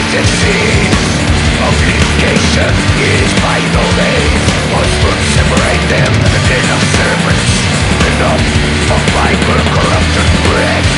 disease of litigation is finally what will separate them. The den of serpents, enough of my corrupted breath.